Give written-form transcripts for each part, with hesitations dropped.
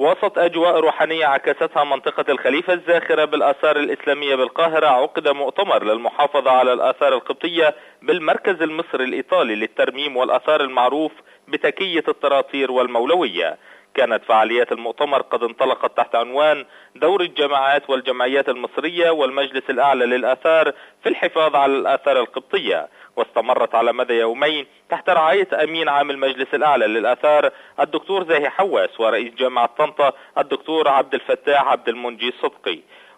وسط أجواء روحانية عكستها منطقة الخليفة الزاخرة بالآثار الإسلامية بالقاهرة، عقد مؤتمر للمحافظة على الآثار القبطية بالمركز المصري الإيطالي للترميم والآثار المعروف بتكية الطراطير والمولوية. كانت فعاليات المؤتمر قد انطلقت تحت عنوان دور الجماعات والجمعيات المصرية والمجلس الأعلى للآثار في الحفاظ على الآثار القبطية، واستمرت على مدى يومين تحت رعاية أمين عام المجلس الأعلى للآثار الدكتور زاهي حواس ورئيس جامعة طنطا الدكتور عبد الفتاح عبد المنجي صدقي.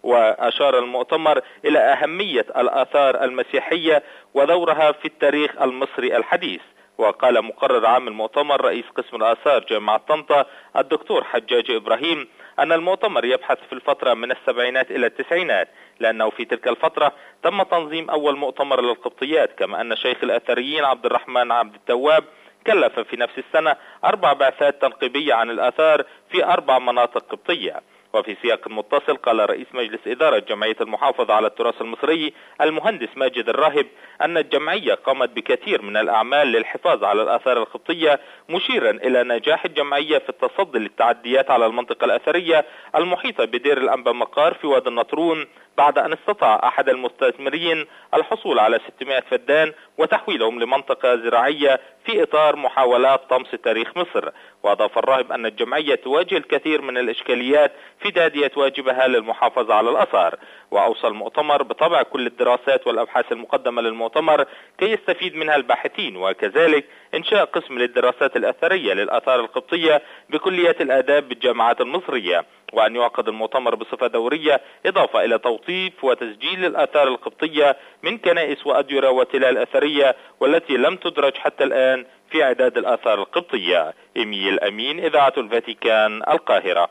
وأشار المؤتمر إلى أهمية الآثار المسيحية ودورها في التاريخ المصري الحديث. وقال مقرر عام المؤتمر رئيس قسم الآثار جامعة طنطا الدكتور حجاج إبراهيم أن المؤتمر يبحث في الفترة من السبعينات إلى التسعينات، لأنه في تلك الفترة تم تنظيم أول مؤتمر للقبطيات، كما أن شيخ الأثريين عبد الرحمن عبد التواب كلف في نفس السنة 4 بعثات تنقيبية عن الآثار في 4 مناطق قبطية. وفي سياق متصل قال رئيس مجلس إدارة جمعية المحافظة على التراث المصري المهندس ماجد الراهب أن الجمعية قامت بكثير من الأعمال للحفاظ على الآثار القبطية، مشيرا إلى نجاح الجمعية في التصدي للتعديات على المنطقة الأثرية المحيطة بدير الأنبا مقار في وادي النطرون، بعد أن استطاع أحد المستثمرين الحصول على 600 فدان وتحويلهم لمنطقة زراعية في إطار محاولات طمس تاريخ مصر. وأضاف الراهب أن الجمعية تواجه الكثير من الإشكاليات في تأدية واجبها للمحافظة على الآثار. وأوصى المؤتمر بطبع كل الدراسات والأبحاث المقدمة للمؤتمر كي يستفيد منها الباحثين، وكذلك إنشاء قسم للدراسات الأثرية للآثار القبطية بكليات الآداب بالجامعات المصرية، وأن يعقد المؤتمر بصفة دورية، إضافة إلى توظيف وتسجيل الآثار القبطية من كنائس وأديرة وتلال أثرية والتي لم تدرج حتى الآن في إعداد الآثار القبطية. إيميل أمين، إذاعة الفاتيكان، القاهرة.